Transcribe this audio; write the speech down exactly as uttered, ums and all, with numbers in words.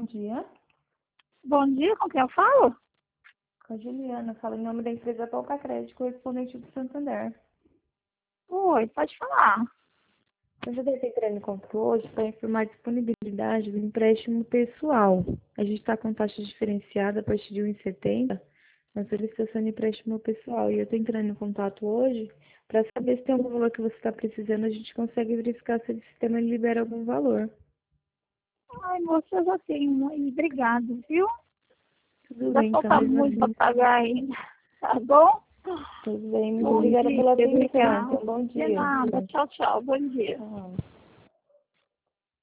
dia. Bom dia, com quem eu falo? Com a Juliana, fala em nome da empresa Poupa Crédito, correspondente do Santander. Oi, pode falar. Eu já estou entrando em contato hoje para informar a disponibilidade do empréstimo pessoal. A gente está com taxa diferenciada a partir de um vírgula setenta na solicitação de empréstimo pessoal. E eu estou entrando em contato hoje para saber se tem algum valor que você está precisando, a gente consegue verificar se o sistema libera algum valor. Ai, moça, eu já tenho aí, obrigado, viu? Tudo Já bem, então, falta mesmo muito para assim. pagar ainda, tá bom? Tudo bem, muito Bom obrigada dia, pela atenção. obrigado. Então, bom De dia. nada, tchau, tchau, bom dia. Tchau.